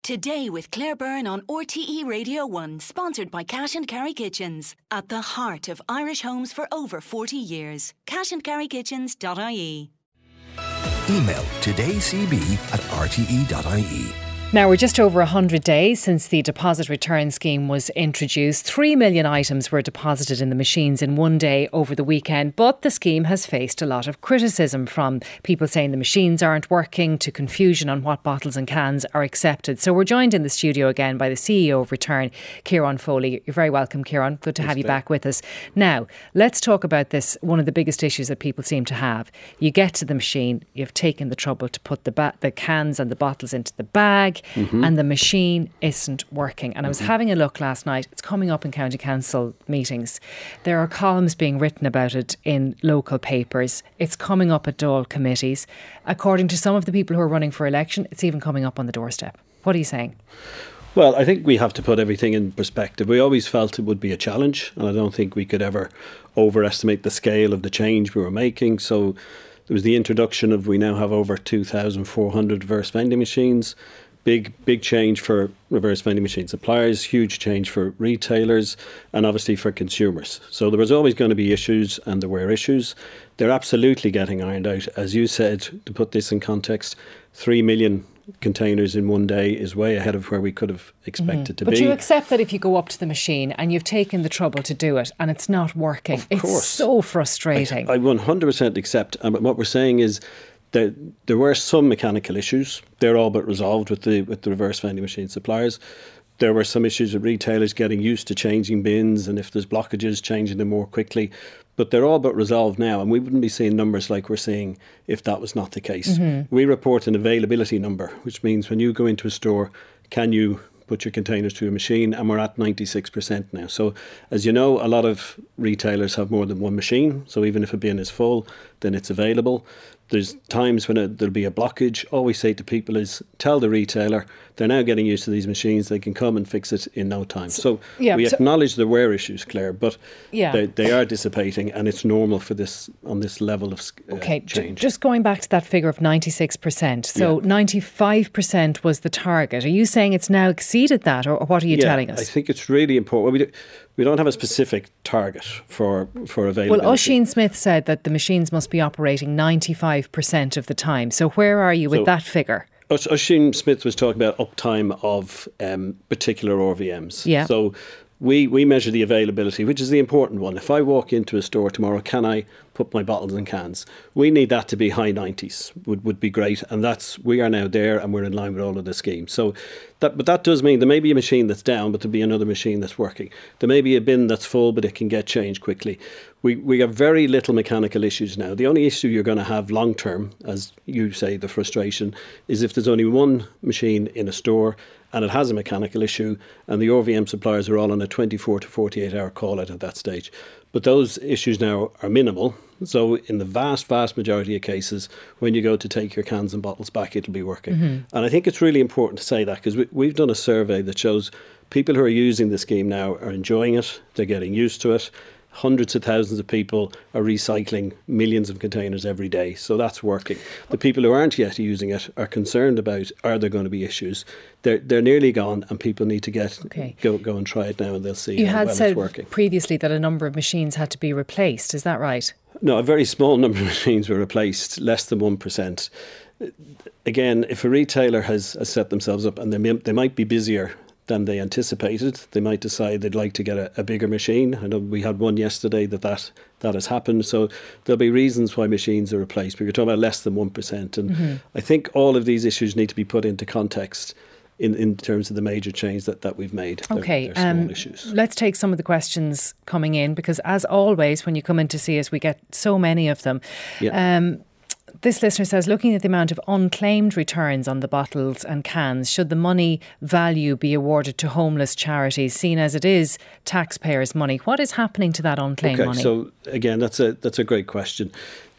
Today with Claire Byrne on RTE Radio 1, sponsored by Cash and Carry Kitchens. At the heart of Irish homes for over 40 years. cashandcarrykitchens.ie. Email todaycb@rte.ie. Now, we're just over 100 days since the deposit return scheme was introduced. 3 million items were deposited in the machines in one day over the weekend, but the scheme has faced a lot of criticism, from people saying the machines aren't working to confusion on what bottles and cans are accepted. So we're joined in the studio again by the CEO of Return, Kieran Foley. You're very welcome, Kieran. Good to have you back with us. Now, let's talk about this, one of the biggest issues that people seem to have. You get to the machine, you've taken the trouble to put the cans and the bottles into the bag, and the machine isn't working. And I was having a look last night. It's coming up in County Council meetings. There are columns being written about it in local papers. It's coming up at Dáil committees. According to some of the people who are running for election, it's even coming up on the doorstep. What are you saying? Well, I think we have to put everything in perspective. We always felt it would be a challenge, and I don't think we could ever overestimate the scale of the change we were making. So there was the introduction of, we now have over 2,400 reverse vending machines. Big change for reverse vending machine suppliers, huge change for retailers, and obviously for consumers. So there was always going to be issues, and there were issues. They're absolutely getting ironed out. As you said, to put this in context, 3 million containers in one day is way ahead of where we could have expected to be. But you accept that if you go up to the machine and you've taken the trouble to do it and it's not working, it's so frustrating. I 100% accept. And what we're saying is, there were some mechanical issues. They're all but resolved with the reverse vending machine suppliers. There were some issues with retailers getting used to changing bins, and if there's blockages, changing them more quickly. But they're all but resolved now, and we wouldn't be seeing numbers like we're seeing if that was not the case. We report an availability number, which means when you go into a store, can you put your containers through a machine, and we're at 96% now. So, as you know, a lot of retailers have more than one machine, so even if a bin is full, then it's available. There's times when there'll be a blockage. All we say to people is, tell the retailer they're now getting used to these machines. They can come and fix it in no time. So we acknowledge there were issues, Claire, but they are dissipating, and it's normal for this on this level of change. Just going back to that figure of 96%. So 95% was the target. Are you saying it's now exceeded that, or what are you telling us? I think it's really important. We don't have a specific target for availability. Well, Oisin Smith said that the machines must be operating 95% of the time. So where are you with that figure? Oisin Smith was talking about uptime of particular RVMs. Yeah. So we measure the availability, which is the important one. If I walk into a store tomorrow, can I put my bottles and cans? We need that to be high 90s, would be great. And we are now there, and we're in line with all of the schemes. So but that does mean there may be a machine that's down, but there'll be another machine that's working. There may be a bin that's full, but it can get changed quickly. We have very little mechanical issues now. The only issue you're going to have long term, as you say, the frustration, is if there's only one machine in a store and it has a mechanical issue, and the RVM suppliers are all on a 24 to 48 hour call out at that stage. But those issues now are minimal. So in the vast majority of cases, when you go to take your cans and bottles back, it'll be working. And I think it's really important to say that, because we've done a survey that shows people who are using the scheme now are enjoying it. They're getting used to it. Hundreds of thousands of people are recycling millions of containers every day. So that's working. The people who aren't yet using it are concerned about, are there going to be issues? They're nearly gone, and people need to go and try it now, and they'll see you had said it's working. Previously that a number of machines had to be replaced. Is that right? No, a very small number of machines were replaced, less than 1%. Again, if a retailer has set themselves up, and they might be busier than they anticipated, they might decide they'd like to get a bigger machine. I know we had one yesterday that has happened. So there'll be reasons why machines are replaced, but you're talking about less than 1%. And I think all of these issues need to be put into context in terms of the major change that we've made. Okay, they're small issues. Let's take some of the questions coming in, because as always, when you come in to see us, we get so many of them. Yeah. This listener says, looking at the amount of unclaimed returns on the bottles and cans, should the money value be awarded to homeless charities, seen as it is taxpayers' money? What is happening to that unclaimed money? So again, that's a great question.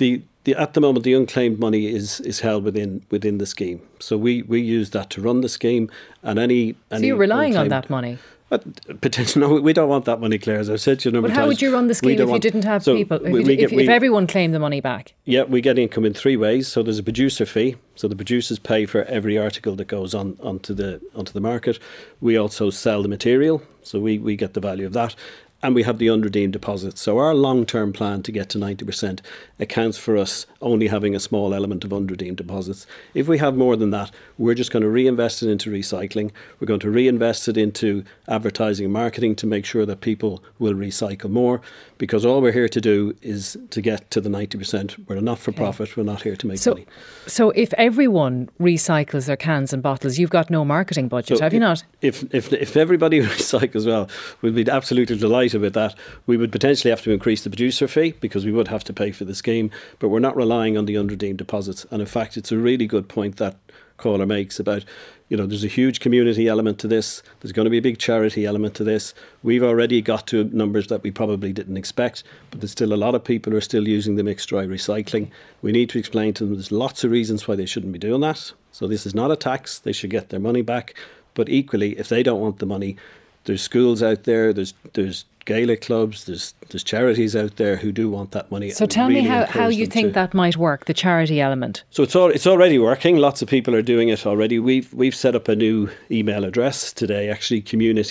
At the moment, the unclaimed money is held within the scheme. So we use that to run the scheme, and any. So you're relying on that money? But potentially, no, we don't want that money, Claire. As I've said to you a number of times. But how would you run the scheme if you didn't have people? If everyone claimed the money back? Yeah, we get income in three ways. So there's a producer fee. So the producers pay for every article that goes onto the market. We also sell the material. So we get the value of that. And we have the unredeemed deposits. So our long-term plan to get to 90% accounts for us only having a small element of unredeemed deposits. If we have more than that, we're just going to reinvest it into recycling. We're going to reinvest it into advertising and marketing to make sure that people will recycle more, because all we're here to do is to get to the 90%. We're a not-for-profit. We're not here to make money. So if everyone recycles their cans and bottles, you've got no marketing budget, have you not? If everybody recycles, well, we'd be absolutely delighted with that. We would potentially have to increase the producer fee because we would have to pay for the scheme, but we're not relying on the unredeemed deposits. And in fact, it's a really good point that caller makes about, there's a huge community element to this. There's going to be a big charity element to this. We've already got to numbers that we probably didn't expect, but there's still a lot of people who are still using the mixed dry recycling. We need to explain to them there's lots of reasons why they shouldn't be doing that. So this is not a tax. They should get their money back. But equally, if they don't want the money, there's schools out there, there's Gaelic clubs, there's charities out there who do want that money. So tell me how you think that might work, the charity element. So it's already working. Lots of people are doing it already. We've set up a new email address today, actually,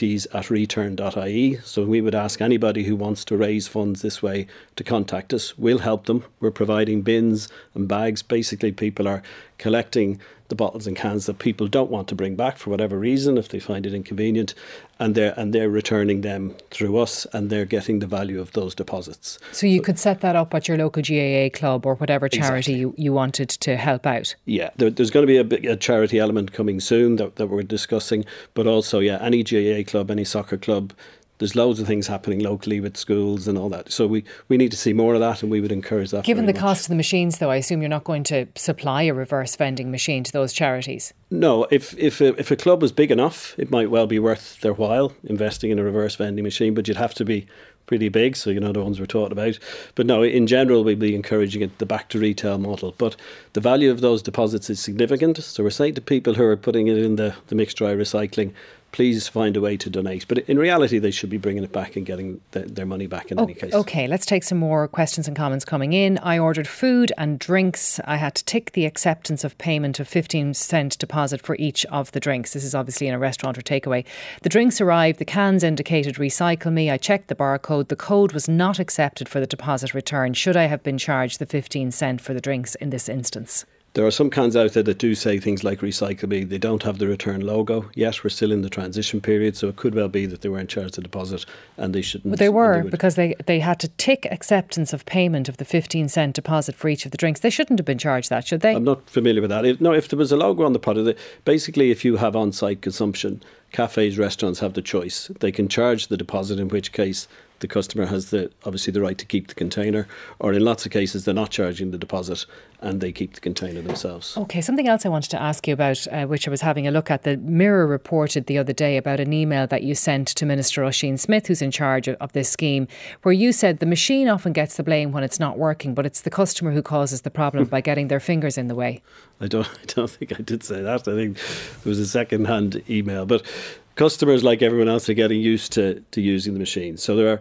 communities@return.ie. So we would ask anybody who wants to raise funds this way to contact us. We'll help them. We're providing bins and bags. Basically, people are collecting the bottles and cans that people don't want to bring back for whatever reason, if they find it inconvenient, and they're returning them through us, and they're getting the value of those deposits. So you could set that up at your local GAA club or whatever charity you wanted to help out. Yeah, there's going to be a charity element coming soon that we're discussing, but also, any GAA club, any soccer club. There's loads of things happening locally with schools and all that. So we need to see more of that, and we would encourage that. Given the cost of the machines, though, I assume you're not going to supply a reverse vending machine to those charities. No, if a club was big enough, it might well be worth their while investing in a reverse vending machine, but you'd have to be pretty big, so the ones we're talking about. But no, in general, we'd be encouraging the back to retail model. But the value of those deposits is significant. So we're saying to people who are putting it in the mixed dry recycling, please find a way to donate. But in reality, they should be bringing it back and getting their money back in any case. OK, let's take some more questions and comments coming in. I ordered food and drinks. I had to tick the acceptance of payment of 15% deposit for each of the drinks. This is obviously in a restaurant or takeaway. The drinks arrived. The cans indicated recycle me. I checked the barcode. The code was not accepted for the deposit return. Should I have been charged the 15% for the drinks in this instance? There are some cans out there that do say things like recycle me. They don't have the return logo. Yes, we're still in the transition period, so it could well be that they weren't charged the deposit and they shouldn't. But they were, because they had to tick acceptance of payment of the 15% deposit for each of the drinks. They shouldn't have been charged that, should they? I'm not familiar with that. If there was a logo on the product, basically if you have on-site consumption, cafes, restaurants have the choice. They can charge the deposit, in which case the customer has obviously the right to keep the container, or in lots of cases they're not charging the deposit and they keep the container themselves. OK, something else I wanted to ask you about, which I was having a look at. The Mirror reported the other day about an email that you sent to Minister Oisin Smith, who's in charge of this scheme, where you said the machine often gets the blame when it's not working, but it's the customer who causes the problem by getting their fingers in the way. I don't think I did say that. I think it was a second-hand email. But customers, like everyone else, are getting used to using the machine. So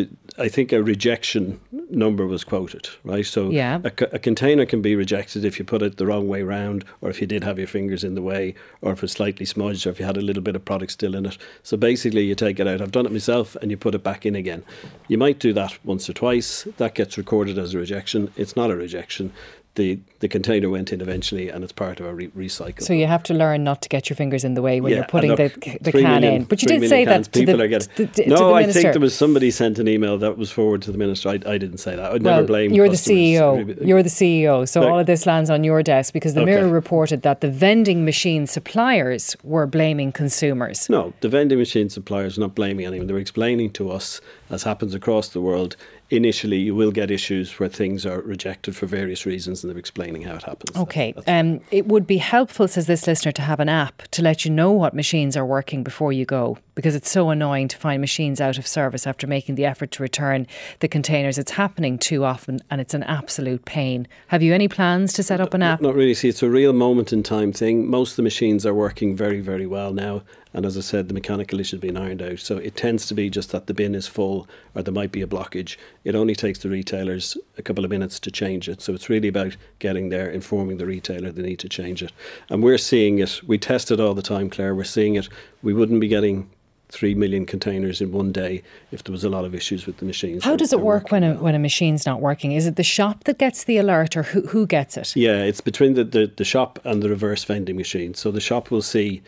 I think a rejection number was quoted, right? So a container can be rejected if you put it the wrong way round, or if you did have your fingers in the way, or if it's slightly smudged, or if you had a little bit of product still in it. So basically you take it out. I've done it myself, and you put it back in again. You might do that once or twice. That gets recorded as a rejection. It's not a rejection. The container went in eventually, and it's part of a recycle. So you have to learn not to get your fingers in the way when you're putting the can in. But you did say that to the Minister. No, I think there was somebody sent an email that was forwarded to the Minister. I didn't say that. I'd never blame you're customers. The CEO. You're the CEO. So all of this lands on your desk, because the Mirror reported that the vending machine suppliers were blaming consumers. No, the vending machine suppliers are not blaming anyone. They were explaining to us, as happens across the world, initially you will get issues where things are rejected for various reasons, and they're explaining how it happens. OK. It would be helpful, says this listener, to have an app to let you know what machines are working before you go. because it's so annoying to find machines out of service after making the effort to return the containers. It's happening too often and it's an absolute pain. Have you any plans to set up an app? Not really. See, it's a real moment in time thing. Most of the machines are working very, very well now. And as I said, the mechanical issue has been ironed out. So it tends to be just that the bin is full or there might be a blockage. It only takes the retailers a couple of minutes to change it. So it's really about getting there, informing the retailer they need to change it. And we're seeing it. We test it all the time, Claire. We're seeing it. We wouldn't be getting 3 million containers in one day if there was a lot of issues with the machines. How does it work when a machine's not working? Is it the shop that gets the alert, or who gets it? Yeah, it's between the shop and the reverse vending machine. So the shop will see,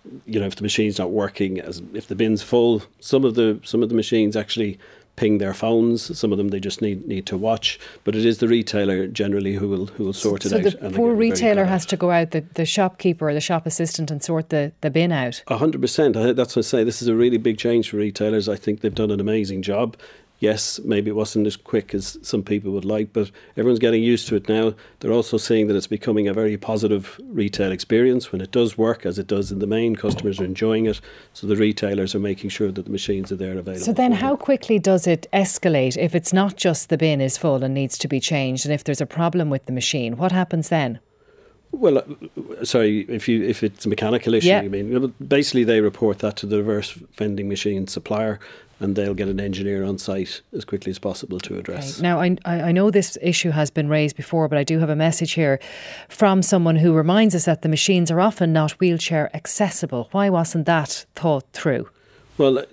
if the machine's not working, as if the bin's full. Some of the machines actually ping their phones. Some of them they just need to watch. But it is the retailer generally who will sort it out. So the poor retailer has to go out, the shopkeeper or the shop assistant, and sort the bin out. 100%. That's what I say. This is a really big change for retailers. I think they've done an amazing job. Yes, maybe it wasn't as quick as some people would like, but everyone's getting used to it now. They're also seeing that it's becoming a very positive retail experience. When it does work, as it does in the main, customers are enjoying it. So the retailers are making sure that the machines are there available. So then how quickly does it escalate if it's not just the bin is full and needs to be changed, and if there's a problem with the machine? What happens then? Well, sorry, if it's a mechanical issue, yeah. You mean, basically they report that to the reverse vending machine supplier, and they'll get an engineer on site as quickly as possible to address. Okay. Now, I know this issue has been raised before, but I do have a message here from someone who reminds us that the machines are often not wheelchair accessible. Why wasn't that thought through? Well,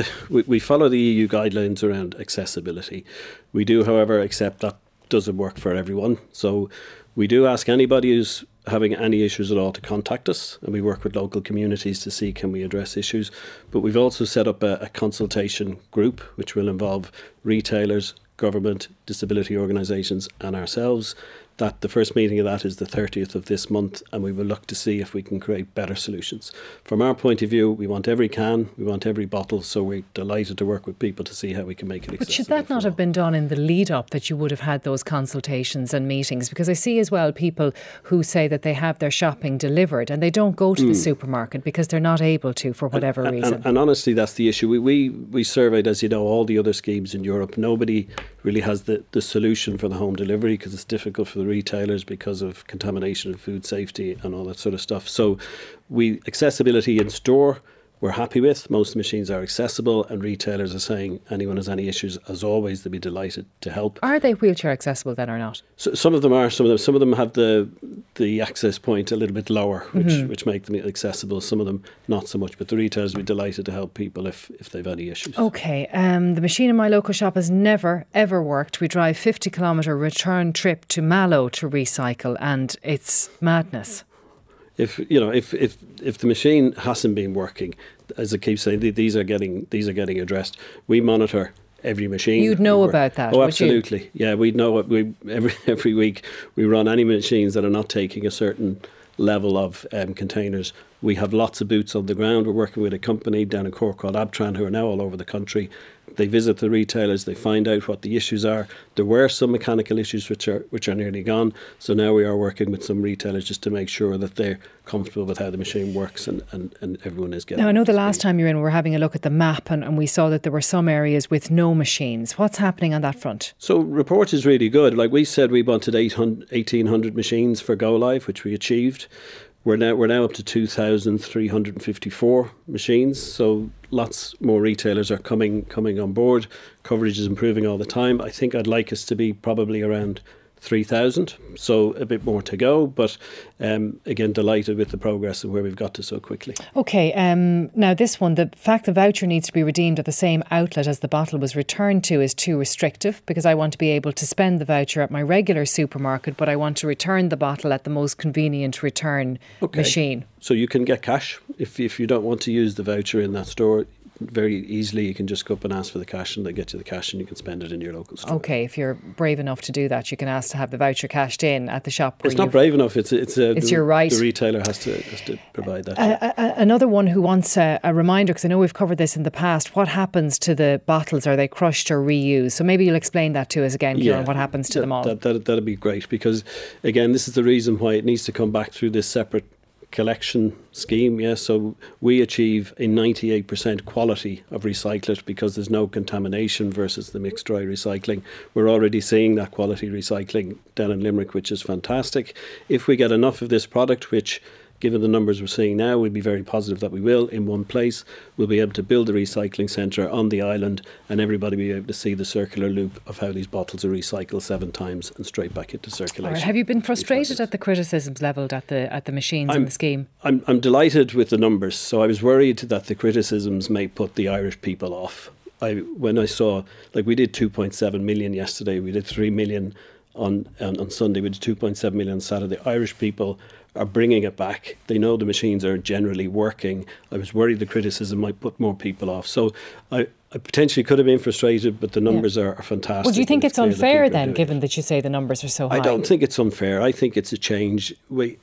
we follow the EU guidelines around accessibility. We do, however, accept that doesn't work for everyone. So we do ask anybody who's having any issues at all to contact us, and we work with local communities to see can we address issues. But we've also set up a consultation group which will involve retailers, government, disability organisations and ourselves. That the first meeting of that is the 30th of this month, and we will look to see if we can create better solutions. From our point of view, we want every can, we want every bottle, so we're delighted to work with people to see how we can make it accessible. But should that not have been done in the lead up, that you would have had those consultations and meetings? Because I see as well people who say that they have their shopping delivered and they don't go to the supermarket because they're not able to for whatever reason. And honestly, that's the issue. We surveyed, as you know, all the other schemes in Europe. Nobody really has the solution for the home delivery because it's difficult for the retailers because of contamination and food safety and all that sort of stuff. So accessibility in store we're happy with. Most machines are accessible, and retailers are saying anyone has any issues, as always, they'll be delighted to help. Are they wheelchair accessible then or not? So, some of them are. Some of them have the access point a little bit lower, which make them accessible. Some of them not so much. But the retailers will be delighted to help people if they've any issues. Okay. The machine in my local shop has never ever worked. We drive 50-kilometre return trip to Mallow to recycle, and it's madness. If the machine hasn't been working, as I keep saying, these are getting addressed. We monitor every machine. You'd know about that. Oh, absolutely. Yeah, we know what every week we run any machines that are not taking a certain level of containers. We have lots of boots on the ground. We're working with a company down in Cork called Abtran, who are now all over the country. They visit the retailers, they find out what the issues are. There were some mechanical issues which are nearly gone. So now we are working with some retailers just to make sure that they're comfortable with how the machine works and everyone is getting. Now, I know the last time you were in, we were having a look at the map and we saw that there were some areas with no machines. What's happening on that front? So report is really good. Like we said, we wanted 1,800 machines for Go Live, which we achieved. We're now up to 2,354 machines, so lots more retailers are coming on board. Coverage is improving all the time. I think I'd like us to be probably around 3,000, so a bit more to go, but again, delighted with the progress and where we've got to so quickly. Okay, now this one, the fact the voucher needs to be redeemed at the same outlet as the bottle was returned to is too restrictive, because I want to be able to spend the voucher at my regular supermarket, but I want to return the bottle at the most convenient return machine. So you can get cash if you don't want to use the voucher in that store. Very easily you can just go up and ask for the cash and they get you the cash and you can spend it in your local store. Okay, if you're brave enough to do that, you can ask to have the voucher cashed in at the shop. It's not brave enough, it's your right. The retailer has to provide that. Another one who wants a reminder, because I know we've covered this in the past, what happens to the bottles? Are they crushed or reused? So maybe you'll explain that to us again, Kieran, what happens to them all. That'd be great, because again, this is the reason why it needs to come back through this separate collection scheme, yes. So we achieve a 98% quality of recyclate because there's no contamination versus the mixed dry recycling. We're already seeing that quality recycling down in Limerick, which is fantastic. If we get enough of this product, which given the numbers we're seeing now, we'd be very positive that we will in one place. We'll be able to build a recycling centre on the island and everybody will be able to see the circular loop of how these bottles are recycled 7 times and straight back into circulation. Right. Have you been frustrated at the criticisms levelled at the machines in the scheme? I'm delighted with the numbers. So I was worried that the criticisms may put the Irish people off. When I saw, like we did 2.7 million yesterday, we did 3 million on Sunday, we did 2.7 million on Saturday. Irish people are bringing it back. They know the machines are generally working. I was worried the criticism might put more people off. So I potentially could have been frustrated, but the numbers are fantastic. Well, do you think it's unfair then, given that you say the numbers are so high? I don't think it's unfair. I think it's a change.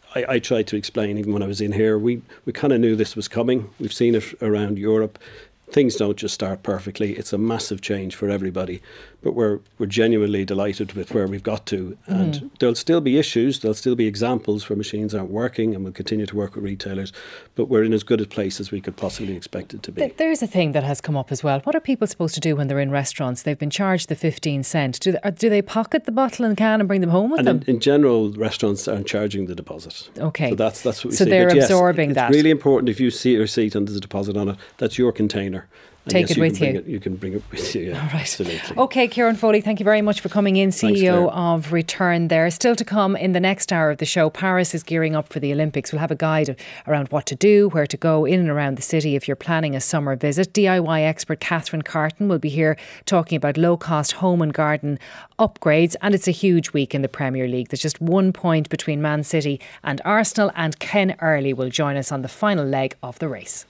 I tried to explain, even when I was in here, we kind of knew this was coming. We've seen it around Europe. Things don't just start perfectly. It's a massive change for everybody. But we're genuinely delighted with where we've got to. And there'll still be issues. There'll still be examples where machines aren't working, and we'll continue to work with retailers. But we're in as good a place as we could possibly expect it to be. There's a thing that has come up as well. What are people supposed to do when they're in restaurants? They've been charged the 15 cent. Do they pocket the bottle and can and bring them home with them? In general, restaurants aren't charging the deposit. Okay. So that's what we say. So they're absorbing that. It's really important if you see a receipt and there's a deposit on it, that's your container. And Take it with you. You can bring it with you, yeah. All right. Absolutely. OK, Kieran Foley, thank you very much for coming in, CEO Thanks, of Return there. Still to come in the next hour of the show, Paris is gearing up for the Olympics. We'll have a guide around what to do, where to go in and around the city if you're planning a summer visit. DIY expert Catherine Carton will be here talking about low-cost home and garden upgrades. And it's a huge week in the Premier League. There's just 1 point between Man City and Arsenal, and Ken Early will join us on the final leg of the race.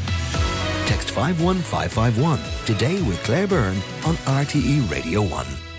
Text 51551 today with Claire Byrne on RTE Radio 1.